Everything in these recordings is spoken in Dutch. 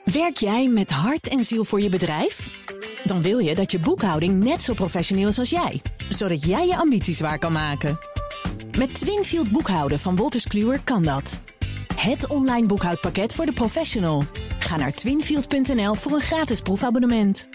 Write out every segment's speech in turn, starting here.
Werk jij met hart en ziel voor je bedrijf? Dan wil je dat je boekhouding net zo professioneel is als jij, zodat jij je ambities waar kan maken. Met Twinfield boekhouden van Wolters Kluwer kan dat. Het online boekhoudpakket voor de professional. Ga naar twinfield.nl voor een gratis proefabonnement.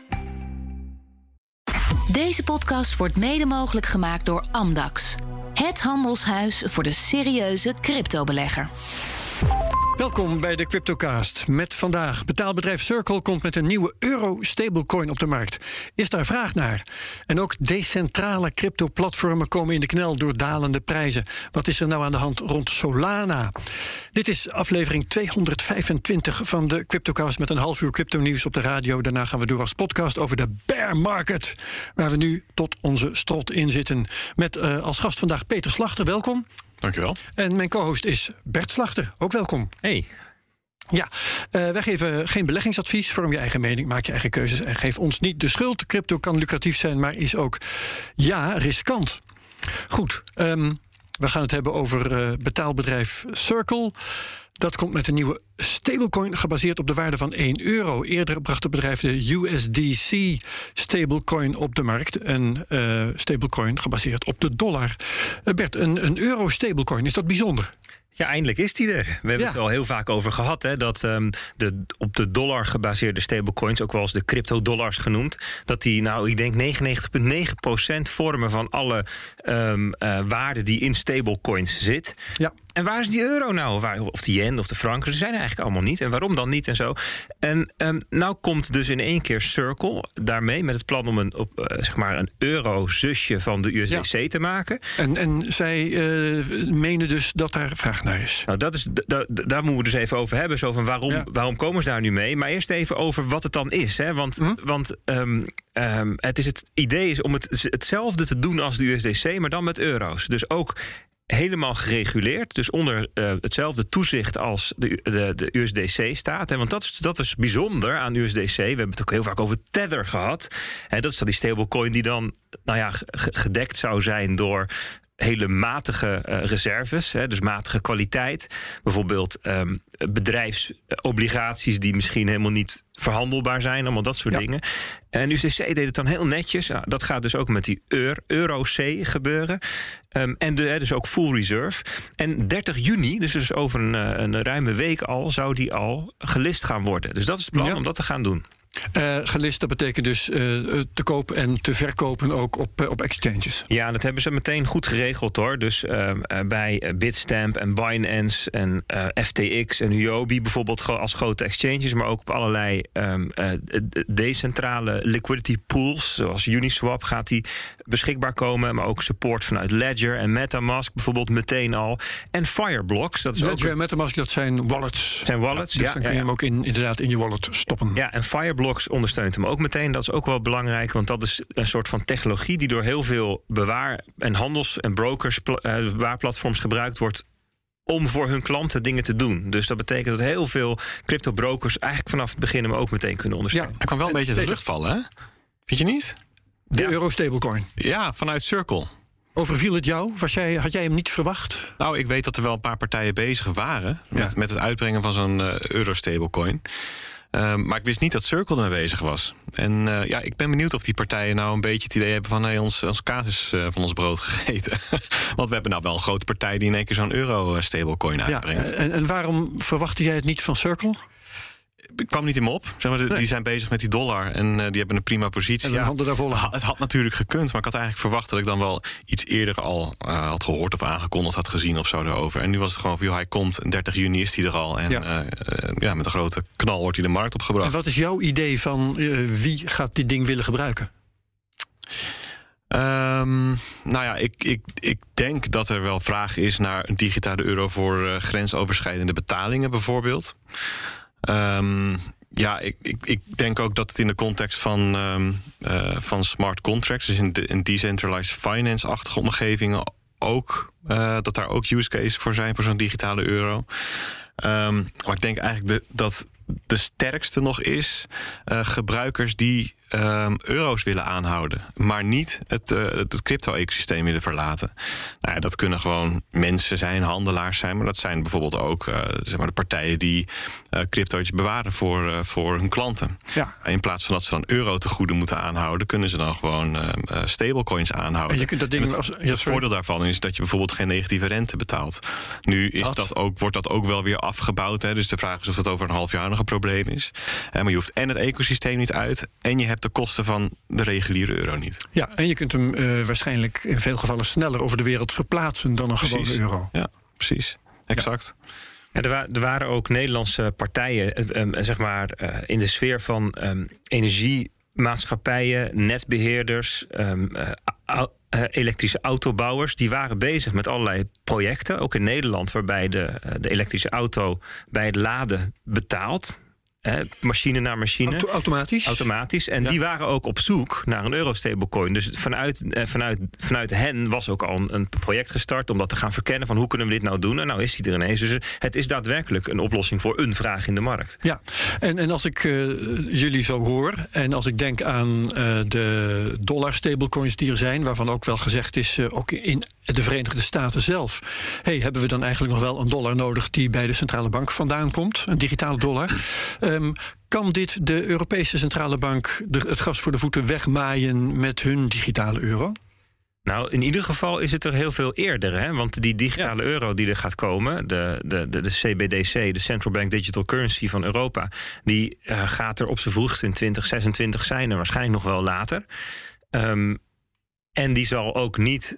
Deze podcast wordt mede mogelijk gemaakt door Amdax. Het handelshuis voor de serieuze cryptobelegger. Welkom bij de CryptoCast. Met vandaag: betaalbedrijf Circle komt met een nieuwe euro-stablecoin op de markt. Is daar vraag naar? En ook decentrale crypto-platformen komen in de knel door dalende prijzen. Wat is er nou aan de hand rond Solana? Dit is aflevering 225 van de CryptoCast met een half uur crypto-nieuws op de radio. Daarna gaan we door als podcast over de bear market, waar we nu tot onze strot in zitten. Met als gast vandaag Peter Slachter, welkom. Dankjewel. En mijn co-host is Bert Slachter, ook welkom. Hey. Ja, wij geven geen beleggingsadvies. Vorm je eigen mening, maak je eigen keuzes en geef ons niet de schuld. Crypto kan lucratief zijn, maar is ook, riskant. Goed, we gaan het hebben over betaalbedrijf Circle. Dat komt met een nieuwe stablecoin gebaseerd op de waarde van 1 euro. Eerder bracht het bedrijf de USDC stablecoin op de markt. Een stablecoin gebaseerd op de dollar. Bert, een euro stablecoin, is dat bijzonder? Ja, eindelijk is die er. We hebben het al heel vaak over gehad, hè, dat op de dollar gebaseerde stablecoins, ook wel eens de crypto-dollars genoemd, dat die, ik denk 99,9% vormen van alle waarde die in stablecoins zit. Ja. En waar is die euro nou? Of de yen of de frank? Ze zijn er eigenlijk allemaal niet. En waarom dan niet en zo? En nou komt dus in één keer Circle daarmee met het plan om een euro-zusje van de USDC te maken. En zij menen dus dat daar vraag naar is. Nou, daar moeten we dus even over hebben. Zo van waarom komen ze daar nu mee? Maar eerst even over wat het dan is. Hè? Want het idee is om hetzelfde te doen als de USDC, maar dan met euro's. Dus ook helemaal gereguleerd, dus onder hetzelfde toezicht als de USDC staat. Want dat is bijzonder aan USDC. We hebben het ook heel vaak over Tether gehad. Dat is dan die stablecoin die dan gedekt zou zijn door hele matige reserves, dus matige kwaliteit. Bijvoorbeeld bedrijfsobligaties die misschien helemaal niet verhandelbaar zijn, allemaal dat soort dingen. En USDC deed het dan heel netjes. Dat gaat dus ook met die Euro-C gebeuren. En dus ook full reserve. En 30 juni, dus over een ruime week al, zou die al gelist gaan worden. Dus dat is het plan om dat te gaan doen. Gelist, dat betekent dus te kopen en te verkopen ook op exchanges. Ja, dat hebben ze meteen goed geregeld, hoor. Dus bij Bitstamp en Binance en FTX en Huobi bijvoorbeeld als grote exchanges, maar ook op allerlei decentrale liquidity pools, zoals Uniswap gaat die beschikbaar komen, maar ook support vanuit Ledger en MetaMask bijvoorbeeld meteen al. En Fireblocks. Dat is Ledger en MetaMask, dat zijn wallets. Dus dan kun je hem ook inderdaad in je wallet stoppen. Ja, en Fireblocks ondersteunt hem ook meteen. Dat is ook wel belangrijk, want dat is een soort van technologie die door heel veel bewaar- en handels- en brokers, bewaarplatforms gebruikt wordt om voor hun klanten dingen te doen. Dus dat betekent dat heel veel crypto-brokers eigenlijk vanaf het begin hem ook meteen kunnen ondersteunen. Ja, hij kan wel een beetje uit de lucht vallen, hè? Vind je niet? De euro-stablecoin. Ja, vanuit Circle. Overviel het jou? Had jij hem niet verwacht? Nou, ik weet dat er wel een paar partijen bezig waren met het uitbrengen van zo'n euro-stablecoin. Maar ik wist niet dat Circle ermee bezig was. En ik ben benieuwd of die partijen nou een beetje het idee hebben van ons kaas is van ons brood gegeten. Want we hebben nou wel een grote partij die in één keer zo'n euro-stablecoin uitbrengt. En waarom verwachtte jij het niet van Circle? Ik kwam niet in me op. Die zijn bezig met die dollar en die hebben een prima positie. En handen daar vol aan. Het had natuurlijk gekund, maar ik had eigenlijk verwacht dat ik dan wel iets eerder al had gehoord of aangekondigd had gezien of zo daarover. En nu was het gewoon van, hij komt en 30 juni is hij er al. En met een grote knal wordt hij de markt opgebracht. En wat is jouw idee van wie gaat dit ding willen gebruiken? Ik denk dat er wel vraag is naar een digitale euro voor grensoverschrijdende betalingen bijvoorbeeld. Ik denk ook dat het in de context van smart contracts, dus in decentralized finance-achtige omgevingen, ook dat daar ook use cases voor zijn voor zo'n digitale euro. Maar ik denk eigenlijk dat de sterkste nog is gebruikers die euro's willen aanhouden, maar niet het crypto-ecosysteem willen verlaten. Nou ja, dat kunnen gewoon mensen zijn, handelaars zijn, maar dat zijn bijvoorbeeld ook de partijen die crypto's bewaren voor hun klanten. Ja. In plaats van dat ze dan euro te goede moeten aanhouden, kunnen ze dan gewoon stablecoins aanhouden. En je kunt dat ding het voordeel daarvan is dat je bijvoorbeeld geen negatieve rente betaalt. Nu is wordt dat ook wel weer afgebouwd. Hè? Dus de vraag is of dat over een half jaar nog een probleem is. Maar je hoeft en het ecosysteem niet uit en je hebt de kosten van de reguliere euro niet. Ja, en je kunt hem waarschijnlijk in veel gevallen sneller over de wereld verplaatsen dan een gewone euro. Ja, precies. Exact. Ja, er waren ook Nederlandse partijen in de sfeer van energiemaatschappijen, netbeheerders, elektrische autobouwers. Die waren bezig met allerlei projecten, ook in Nederland, waarbij de elektrische auto bij het laden betaalt. Machine naar machine. Automatisch. En die waren ook op zoek naar een euro-stablecoin. Dus vanuit hen was ook al een project gestart om dat te gaan verkennen van hoe kunnen we dit nou doen. En nou is hij er ineens. Dus het is daadwerkelijk een oplossing voor een vraag in de markt. Ja, en als ik jullie zo hoor en als ik denk aan de dollar-stablecoins die er zijn, waarvan ook wel gezegd is, ook in de Verenigde Staten zelf, hebben we dan eigenlijk nog wel een dollar nodig die bij de centrale bank vandaan komt, een digitale dollar? Kan dit de Europese Centrale Bank het gras voor de voeten wegmaaien met hun digitale euro? Nou, in ieder geval is het er heel veel eerder. Hè? Want die digitale euro die er gaat komen, de CBDC, de Central Bank Digital Currency van Europa, die gaat er op z'n vroegst in 2026 zijn en waarschijnlijk nog wel later. En die zal ook niet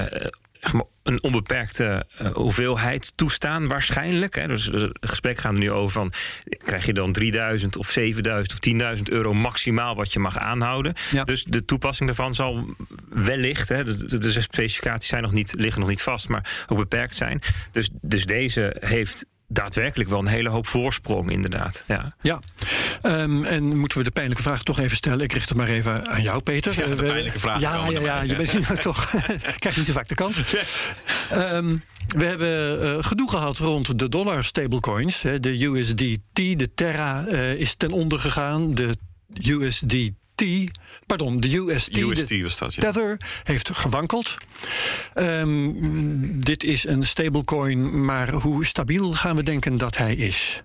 een onbeperkte hoeveelheid toestaan waarschijnlijk. Hè. Dus het gesprek gaat er nu over van, krijg je dan 3.000 of 7.000 of 10.000 euro maximaal wat je mag aanhouden. Ja. Dus de toepassing daarvan zal wellicht, de specificaties liggen nog niet vast, maar ook beperkt zijn. Dus deze heeft daadwerkelijk wel een hele hoop voorsprong, inderdaad. Ja. En moeten we de pijnlijke vraag toch even stellen? Ik richt het maar even aan jou, Peter. Ja, de pijnlijke vraag. Ja, je bent hier toch. Krijg niet zo vaak de kans. We hebben gedoe gehad rond de dollar stablecoins. De USDT, de Terra is ten onder gegaan. De UST was dat, ja. Tether heeft gewankeld. Dit is een stablecoin, maar hoe stabiel gaan we denken dat hij is?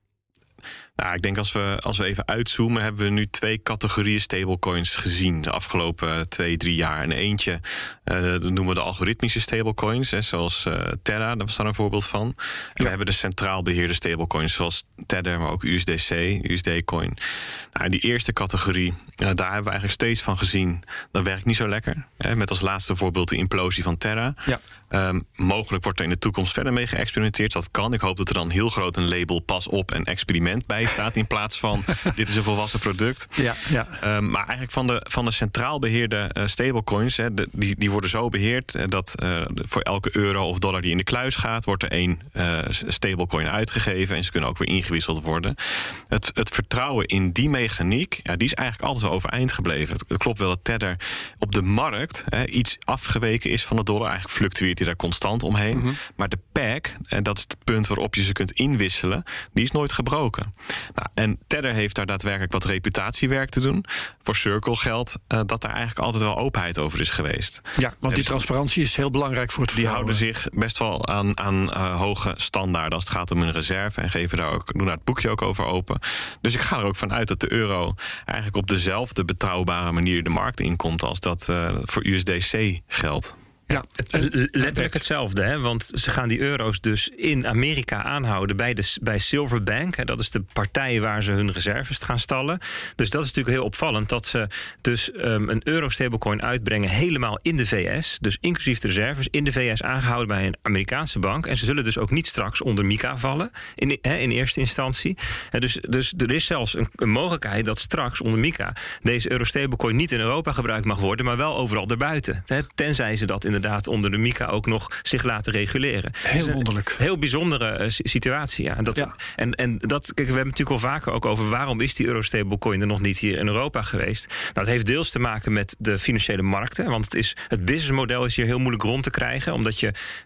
Nou, ik denk als we even uitzoomen, hebben we nu 2 categorieën stablecoins gezien de afgelopen 2-3 jaar. En eentje, dat noemen we de algoritmische stablecoins, zoals Terra, daar was daar een voorbeeld van. En we hebben de centraal beheerde stablecoins, zoals Tether, maar ook USDC, USD-coin. Nou, die eerste categorie, daar hebben we eigenlijk steeds van gezien, dat werkt niet zo lekker. Met als laatste voorbeeld de implosie van Terra. Ja. Mogelijk wordt er in de toekomst verder mee geëxperimenteerd. Dat kan. Ik hoop dat er dan heel groot een label pas op en experiment bij staat, in plaats van dit is een volwassen product. Ja. Maar eigenlijk van de centraal beheerde stablecoins, die worden zo beheerd dat voor elke euro of dollar die in de kluis gaat, wordt er 1 stablecoin uitgegeven en ze kunnen ook weer ingewisseld worden. Het vertrouwen in die mechaniek, die is eigenlijk altijd wel overeind gebleven. Het klopt wel dat Tether op de markt iets afgeweken is van de dollar. Eigenlijk fluctueert hij daar constant omheen. Mm-hmm. Maar de peg, en dat is het punt waarop je ze kunt inwisselen, die is nooit gebroken. Nou, en Tether heeft daar daadwerkelijk wat reputatiewerk te doen. Voor Circle geldt dat daar eigenlijk altijd wel openheid over is geweest. Ja, want die transparantie is heel belangrijk voor het vertrouwen. Die houden zich best wel aan hoge standaarden als het gaat om hun reserve en doen daar het boekje ook over open. Dus ik ga er ook vanuit dat de euro eigenlijk op dezelfde betrouwbare manier de markt inkomt als dat voor USDC geldt. Ja, letterlijk hetzelfde, hè? Want ze gaan die euro's dus in Amerika aanhouden bij Silverbank. Hè? Dat is de partij waar ze hun reserves gaan stallen. Dus dat is natuurlijk heel opvallend dat ze dus een euro-stablecoin uitbrengen helemaal in de VS. Dus inclusief de reserves in de VS aangehouden bij een Amerikaanse bank. En ze zullen dus ook niet straks onder MiCA vallen in eerste instantie. Dus er is zelfs een mogelijkheid dat straks onder MiCA deze euro-stablecoin niet in Europa gebruikt mag worden, maar wel overal daarbuiten. Tenzij ze dat inderdaad onder de MiCA ook nog zich laten reguleren. Heel wonderlijk. Heel bijzondere situatie. Ja. En dat, kijk, we hebben natuurlijk al vaker ook over waarom is die euro-stablecoin er nog niet hier in Europa geweest. Nou, het heeft deels te maken met de financiële markten, want het businessmodel is hier heel moeilijk rond te krijgen, omdat je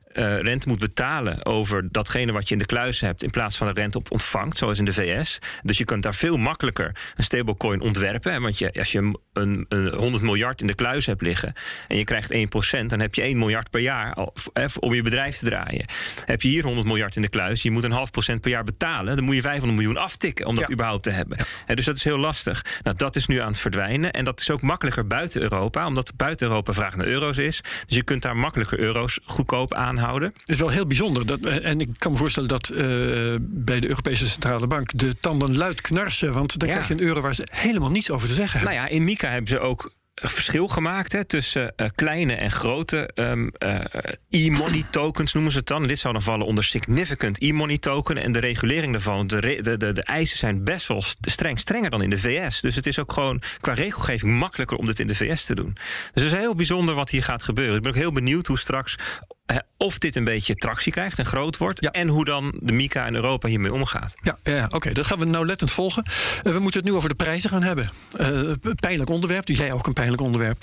rente moet betalen over datgene wat je in de kluis hebt, in plaats van de rente op ontvangt, zoals in de VS. Dus je kunt daar veel makkelijker een stablecoin ontwerpen. Hè, want als je een 100 miljard in de kluis hebt liggen en je krijgt 1%, dan heb je 1 miljard per jaar om je bedrijf te draaien. Heb je hier 100 miljard in de kluis, je moet 0,5% per jaar betalen, dan moet je 500 miljoen aftikken om dat überhaupt te hebben. Ja. Dus dat is heel lastig. Nou, dat is nu aan het verdwijnen. En dat is ook makkelijker buiten Europa, omdat buiten Europa vraag naar euro's is. Dus je kunt daar makkelijker euro's goedkoop aanhouden. Het is wel heel bijzonder. En ik kan me voorstellen dat bij de Europese Centrale Bank de tanden luid knarsen. Want dan krijg je een euro waar ze helemaal niets over te zeggen hebben. Nou ja, in MiCA hebben ze ook verschil gemaakt tussen kleine en grote e-money tokens, noemen ze het dan. Dit zou dan vallen onder significant e-money token. En de regulering daarvan, de eisen zijn best wel strenger dan in de VS. Dus het is ook gewoon qua regelgeving makkelijker om dit in de VS te doen. Dus het is heel bijzonder wat hier gaat gebeuren. Ik ben ook heel benieuwd hoe straks of dit een beetje tractie krijgt en groot wordt. Ja. En hoe dan de MiCA in Europa hiermee omgaat. Ja, oké, dat gaan we nauwlettend volgen. We moeten het nu over de prijzen gaan hebben. Pijnlijk onderwerp, dus jij ook een pijnlijk onderwerp.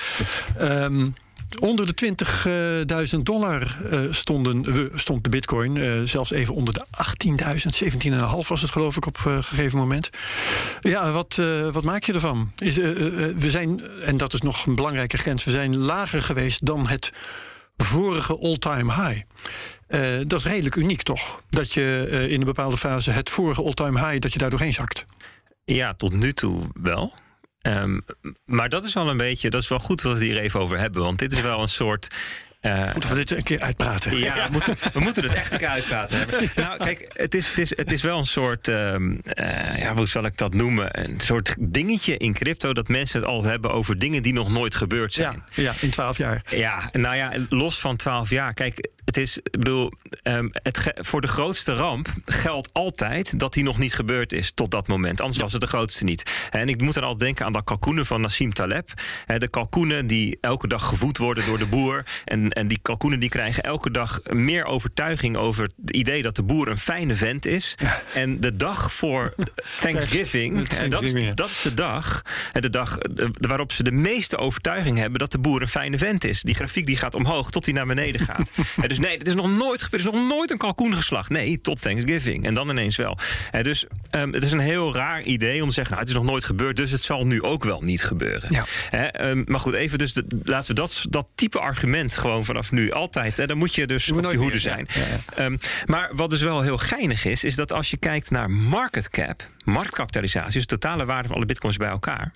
Onder de $20.000 stond de bitcoin. Zelfs even onder de 18.000, 17,5 was het geloof ik op een gegeven moment. Ja, wat maak je ervan? We zijn, en dat is nog een belangrijke grens, we zijn lager geweest dan het vorige all-time high. Dat is redelijk uniek toch? Dat je in een bepaalde fase het vorige all-time high, dat je daar doorheen zakt. Ja, tot nu toe wel. Maar dat is al een beetje, dat is wel goed dat we het hier even over hebben. Want dit is wel een soort. Moeten we dit een keer uitpraten? Ja, we moeten het echt een keer uitpraten hebben. Nou, kijk, het is wel een soort, hoe zal ik dat noemen? Een soort dingetje in crypto dat mensen het al hebben over dingen die nog nooit gebeurd zijn. Ja, in 12 jaar. Ja, nou ja, los van 12 jaar. Kijk, het is, ik bedoel, voor de grootste ramp geldt altijd dat die nog niet gebeurd is tot dat moment. Anders was het de grootste niet. En ik moet dan altijd denken aan dat kalkoenen van Nassim Taleb. De kalkoenen die elke dag gevoed worden door de boer. En die kalkoenen die krijgen elke dag meer overtuiging over het idee dat de boer een fijne vent is. Ja. En de dag voor Thanksgiving, dat is de dag waarop ze de meeste overtuiging hebben dat de boer een fijne vent is. Die grafiek die gaat omhoog tot die naar beneden gaat. Dus nee, het is nog nooit gebeurd. Er is nog nooit een kalkoen geslacht. Nee, tot Thanksgiving. En dan ineens wel. Dus het is een heel raar idee om te zeggen, het is nog nooit gebeurd, dus het zal nu ook wel niet gebeuren. Ja. Maar goed, even dus laten we dat type argument gewoon vanaf nu altijd. Dan moet je dus op je hoede zijn. Ja. Maar wat dus wel heel geinig is dat als je kijkt naar market cap, marktkapitalisatie, dus de totale waarde van alle bitcoins bij elkaar,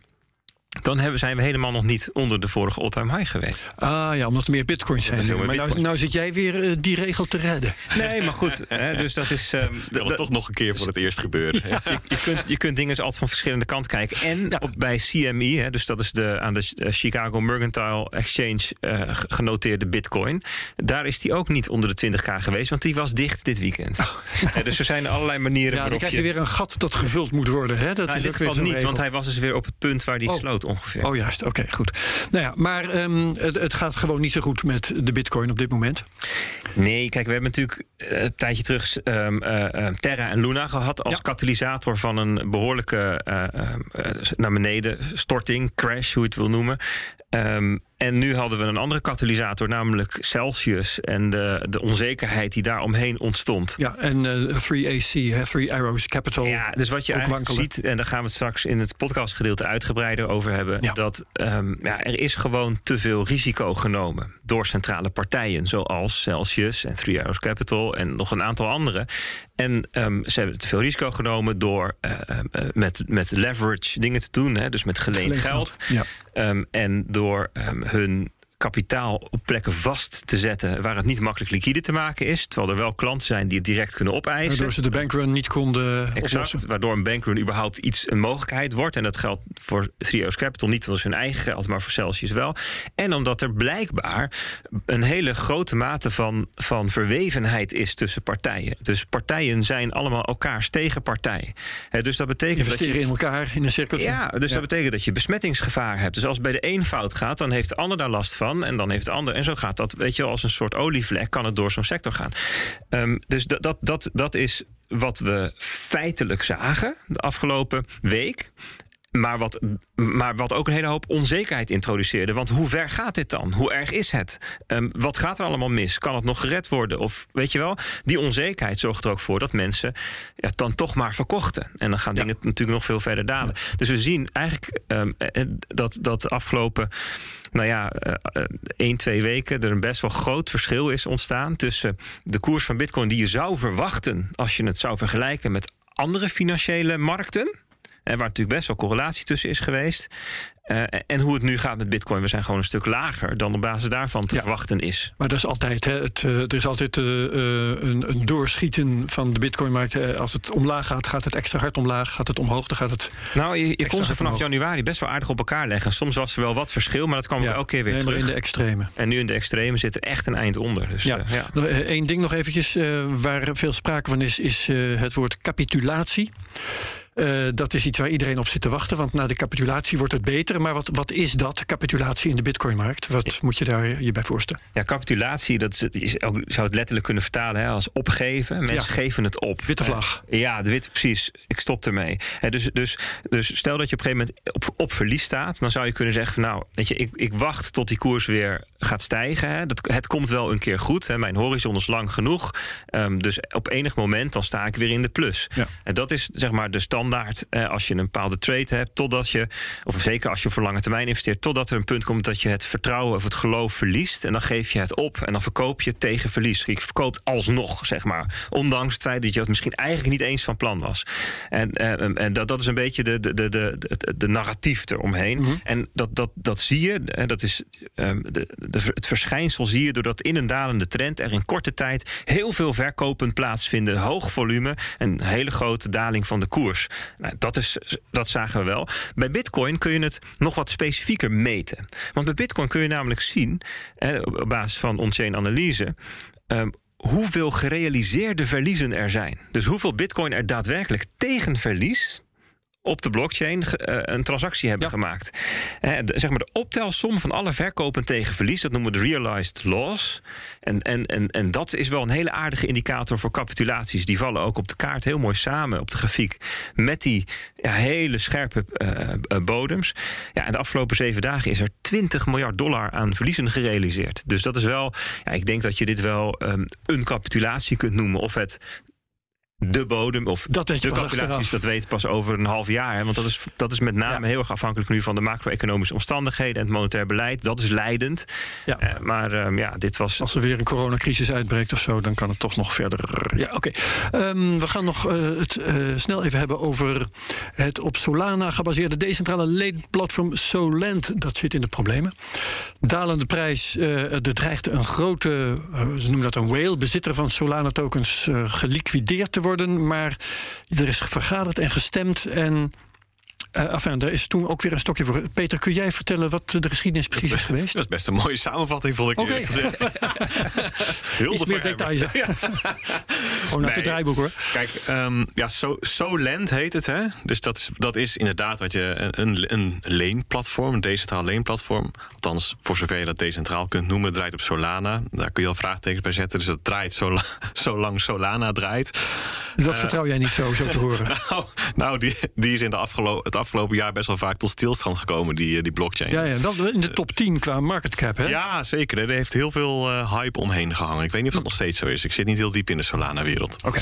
dan zijn we helemaal nog niet onder de vorige all-time high geweest. Ah ja, omdat er meer bitcoins zijn. Maar nou zit jij weer die regel te redden. Nee, maar goed. Dus dat is. Dat toch nog een keer voor het eerst gebeuren. Je kunt dingen altijd van verschillende kanten kijken. En bij CME, dus dat is aan de Chicago Mercantile Exchange genoteerde bitcoin. Daar is die ook niet onder de 20.000 geweest, want die was dicht dit weekend. Dus er zijn allerlei manieren waarop dan krijg je weer een gat dat gevuld moet worden. Hè? Dat is in dit geval niet, want hij was dus weer op het punt waar die sloot ongeveer. Oh juist, oké, goed. Nou ja, maar het gaat gewoon niet zo goed met de bitcoin op dit moment. Nee, kijk, we hebben natuurlijk een tijdje terug Terra en Luna gehad als katalysator van een behoorlijke naar beneden storting, crash, hoe je het wil noemen. En nu hadden we een andere katalysator, namelijk Celsius en de onzekerheid die daar omheen ontstond. Ja, en 3AC, Three Arrows Capital. Ja, dus wat je eigenlijk ziet, en daar gaan we het straks in het podcastgedeelte uitgebreider over hebben, dat er is gewoon te veel risico genomen door centrale partijen, zoals Celsius en Three Arrows Capital en nog een aantal andere. En ze hebben te veel risico genomen door met leverage dingen te doen, dus met geleend geld. Ja. En door hun kapitaal op plekken vast te zetten waar het niet makkelijk liquide te maken is, terwijl er wel klanten zijn die het direct kunnen opeisen. Waardoor ze de bankrun niet konden oplossen. Waardoor een bankrun überhaupt een mogelijkheid wordt. En dat geldt voor Three Arrows Capital niet voor hun eigen geld, maar voor Celsius wel. En omdat er blijkbaar een hele grote mate van verwevenheid is tussen partijen. Dus partijen zijn allemaal elkaars tegenpartij. Dus dat betekent investeren dat je in elkaar in een cirkeltje. Ja, dus dat betekent dat je besmettingsgevaar hebt. Dus als het bij de een fout gaat, dan heeft de ander daar last van. En dan heeft de ander. En zo gaat dat, weet je, als een soort olievlek kan het door zo'n sector gaan. Dus dat is wat we feitelijk zagen de afgelopen week. Maar wat ook een hele hoop onzekerheid introduceerde. Want hoe ver gaat dit dan? Hoe erg is het? Wat gaat er allemaal mis? Kan het nog gered worden? Of weet je wel, die onzekerheid zorgt er ook voor dat mensen dan toch maar verkochten. En dan gaan dingen natuurlijk nog veel verder dalen. Ja. Dus we zien eigenlijk dat de afgelopen 1-2 weken er een best wel groot verschil is ontstaan tussen de koers van Bitcoin die je zou verwachten als je het zou vergelijken met andere financiële markten. Waar natuurlijk best wel correlatie tussen is geweest. En hoe het nu gaat met Bitcoin. We zijn gewoon een stuk lager dan op basis daarvan te verwachten is. Maar dat is altijd, er is altijd een doorschieten van de Bitcoin-markt. Als het omlaag gaat, gaat het extra hard omlaag. Gaat het omhoog, dan gaat het. Nou, je kon ze vanaf januari best wel aardig op elkaar leggen. Soms was er wel wat verschil, maar dat kwam elke keer weer terug. Maar in de extreme. En nu in de extreme zit er echt een eind onder. Dus, Eén ding nog eventjes, waar veel sprake van is het woord capitulatie. Dat is iets waar iedereen op zit te wachten, want na de capitulatie wordt het beter. Maar wat is dat, capitulatie in de Bitcoin-markt? Wat moet je daar je bij voorstellen? Ja, capitulatie, je zou het letterlijk kunnen vertalen als opgeven. Mensen geven het op. Witte vlag. Ja, de witte, precies. Ik stop ermee. Dus stel dat je op een gegeven moment op verlies staat, dan zou je kunnen zeggen van ik wacht tot die koers weer gaat stijgen. Het komt wel een keer goed. Mijn horizon is lang genoeg. Dus op enig moment dan sta ik weer in de plus. Ja. En dat is zeg maar de standaard als je een bepaalde trade hebt, totdat je, of zeker als je voor lange termijn investeert, totdat er een punt komt dat je het vertrouwen of het geloof verliest. En dan geef je het op en dan verkoop je tegen verlies. Je verkoopt alsnog, zeg maar. Ondanks het feit dat je het misschien eigenlijk niet eens van plan was. En dat is een beetje de narratief eromheen. Mm-hmm. En dat zie je, dat is het verschijnsel zie je doordat in een dalende trend er in korte tijd heel veel verkopen plaatsvinden, hoog volume, een hele grote daling van de koers. Nou, dat zagen we wel. Bij Bitcoin kun je het nog wat specifieker meten. Want bij Bitcoin kun je namelijk zien, op basis van on-chain analyse, hoeveel gerealiseerde verliezen er zijn. Dus hoeveel Bitcoin er daadwerkelijk tegen verlies op de blockchain een transactie hebben gemaakt. Zeg maar de optelsom van alle verkopen tegen verlies, dat noemen we de realized loss. En dat is wel een hele aardige indicator voor capitulaties. Die vallen ook op de kaart heel mooi samen op de grafiek met die hele scherpe bodems. Ja, en de afgelopen 7 dagen is er $20 miljard aan verliezen gerealiseerd. Dus dat is wel, ik denk dat je dit wel een capitulatie kunt noemen, of het de bodem of de calculaties, dat weet pas over een half jaar. Hè? Want dat is met name heel erg afhankelijk nu van de macro-economische omstandigheden en het monetair beleid. Dat is leidend. Ja. Maar dit was. Als er weer een coronacrisis uitbreekt of zo, dan kan het toch nog verder. Ja, oké. We gaan nog het snel even hebben over het op Solana gebaseerde decentrale leenplatform Solend. Dat zit in de problemen. Dalende prijs. Er dreigt een grote, ze noemen dat een whale, bezitter van Solana tokens geliquideerd te worden. Maar er is vergaderd en gestemd en er is toen ook weer een stokje voor. Peter, kun jij vertellen wat de geschiedenis precies is geweest? Dat is best een mooie samenvatting, vond ik eerlijk gezegd. Heel iets meer details. Gewoon naar het draaiboek, hoor. Kijk, Solend heet het, hè? Dus dat is inderdaad wat je een leenplatform, een decentraal leenplatform. Althans, voor zover je dat decentraal kunt noemen, draait op Solana. Daar kun je al vraagtekens bij zetten. Dus dat draait zolang Solana draait. Dat vertrouw jij niet zo te horen. Die is in het afgelopen jaar best wel vaak tot stilstand gekomen, die blockchain. Ja, wel in de top 10 qua market cap, hè? Ja, zeker. Er heeft heel veel hype omheen gehangen. Ik weet niet of dat nog steeds zo is. Ik zit niet heel diep in de Solana-wereld. Oké.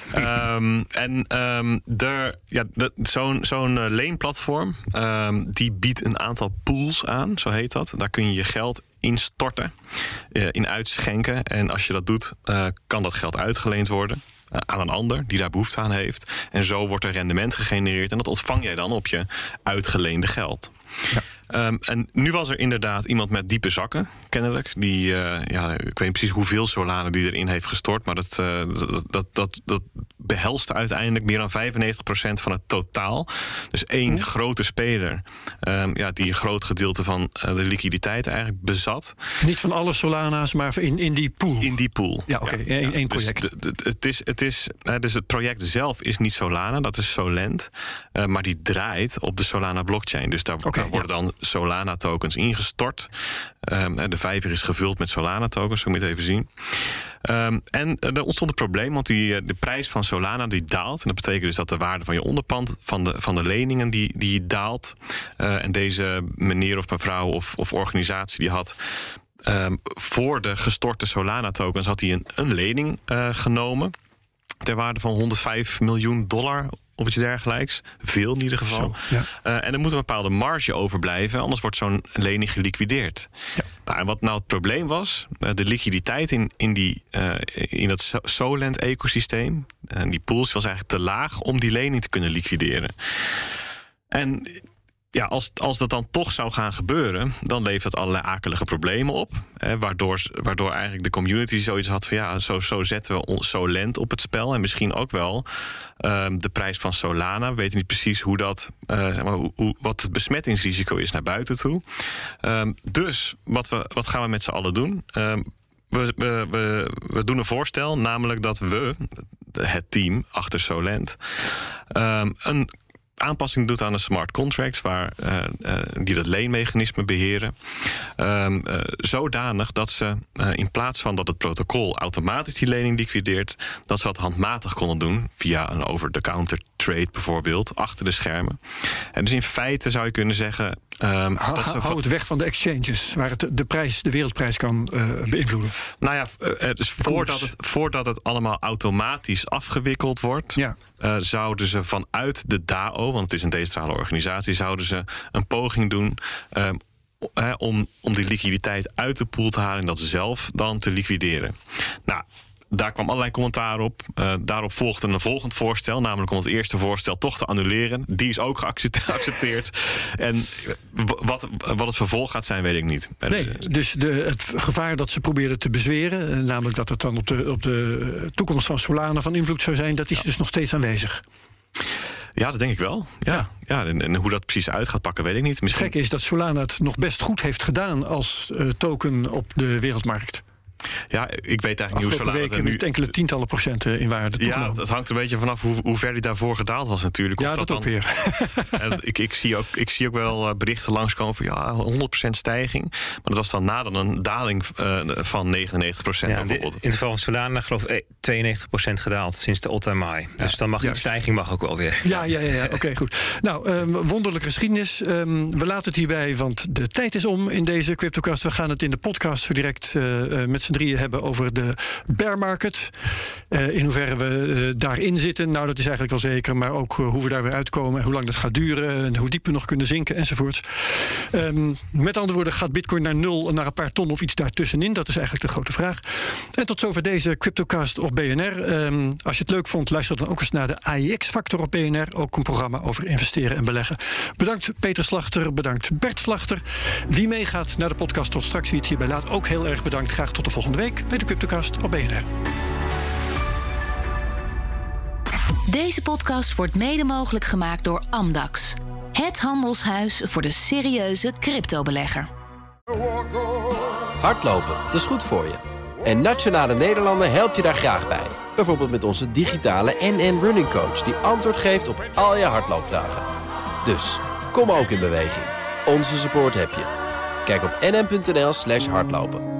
Zo'n leenplatform, die biedt een aantal pools aan, zo heet dat. Daar kun je je geld instorten, in uitschenken. En als je dat doet, kan dat geld uitgeleend worden aan een ander die daar behoefte aan heeft. En zo wordt er rendement gegenereerd en dat ontvang jij dan op je uitgeleende geld. Ja. En nu was er inderdaad iemand met diepe zakken, kennelijk. Die, ik weet niet precies hoeveel Solana die erin heeft gestort, maar dat behelst uiteindelijk meer dan 95% van het totaal. Dus één grote speler die een groot gedeelte van de liquiditeit eigenlijk bezat. Niet van alle Solana's, maar in die pool. In die pool. Ja, oké. Eén project. Dus het project zelf is niet Solana, dat is Solend. Maar die draait op de Solana blockchain. Dus daar worden dan Solana tokens ingestort. De vijver is gevuld met Solana tokens, zo moet je het even zien. En er ontstond een probleem, want de prijs van Solana die daalt. En dat betekent dus dat de waarde van je onderpand, van de leningen, die daalt. En deze meneer of mevrouw of organisatie die had voor de gestorte Solana-tokens had hij een lening genomen ter waarde van $105 miljoen of iets dergelijks. Veel in ieder geval. Zo, ja. En er moet een bepaalde marge overblijven, anders wordt zo'n lening geliquideerd. Ja. Nou, en wat nou het probleem was, de liquiditeit in dat Solend-ecosysteem, die pools, was eigenlijk te laag om die lening te kunnen liquideren. En ja, als dat dan toch zou gaan gebeuren, dan levert dat allerlei akelige problemen op. Waardoor eigenlijk de community zoiets had van ja, zo zetten we Solend op het spel. En misschien ook wel de prijs van Solana. We weten niet precies wat het besmettingsrisico is naar buiten toe. Dus wat gaan we met z'n allen doen? We doen een voorstel, namelijk dat we, het team achter Solend, een aanpassing doet aan de smart contracts die dat leenmechanisme beheren. Zodanig dat ze in plaats van dat het protocol automatisch die lening liquideert, dat ze dat handmatig konden doen via een over-the-counter trade bijvoorbeeld, achter de schermen. En dus in feite zou je kunnen zeggen hou het weg van de exchanges, waar het de wereldprijs kan beïnvloeden. Nou ja, dus voordat het allemaal automatisch afgewikkeld wordt, zouden ze vanuit de DAO, want het is een decentrale organisatie, zouden ze een poging doen om die liquiditeit uit de pool te halen en dat zelf dan te liquideren. Nou, daar kwam allerlei commentaar op. Daarop volgde een volgend voorstel, namelijk om het eerste voorstel toch te annuleren. Die is ook geaccepteerd. En wat het vervolg gaat zijn, weet ik niet. Nee, dus het gevaar dat ze probeerden te bezweren, namelijk dat het dan op de toekomst van Solana van invloed zou zijn, dat is dus nog steeds aanwezig. Ja, dat denk ik wel. Ja. En hoe dat precies uit gaat pakken, weet ik niet. Het gekke is dat Solana het nog best goed heeft gedaan als token op de wereldmarkt. Ja, ik weet eigenlijk niet hoe Solana weken nu enkele tientallen procenten in waarde toegenomen. Ja, het hangt een beetje vanaf hoe ver die daarvoor gedaald was natuurlijk. Ja, dat ook weer. Ik zie ook wel berichten langskomen van 100% stijging. Maar dat was dan na een daling van 99% bijvoorbeeld. In het geval van Solana geloof ik 92% gedaald sinds de all-time high. Dus dan mag die stijging ook wel weer. Ja. Oké, goed. Nou, wonderlijke geschiedenis. We laten het hierbij, want de tijd is om in deze CryptoCast. We gaan het in de podcast zo direct met z'n drieën hebben over de bear market. In hoeverre we daarin zitten, nou dat is eigenlijk wel zeker. Maar ook hoe we daar weer uitkomen en hoe lang dat gaat duren. En hoe diep we nog kunnen zinken enzovoort. Met andere woorden, gaat Bitcoin naar 0, naar een paar ton of iets daartussenin? Dat is eigenlijk de grote vraag. En tot zover deze CryptoCast op BNR. Als je het leuk vond, luister dan ook eens naar de AIX-factor op BNR. Ook een programma over investeren en beleggen. Bedankt Peter Slachter, bedankt Bert Slachter. Wie meegaat naar de podcast tot straks, wie het hierbij laat, ook heel erg bedankt. Graag tot de volgende week bij de CryptoCast op BNR. Deze podcast wordt mede mogelijk gemaakt door Amdax. Het handelshuis voor de serieuze cryptobelegger. Hardlopen, dat is goed voor je. En Nationale Nederlanden helpt je daar graag bij. Bijvoorbeeld met onze digitale NN Running Coach, die antwoord geeft op al je hardloopvragen. Dus, kom ook in beweging. Onze support heb je. Kijk op nn.nl/hardlopen.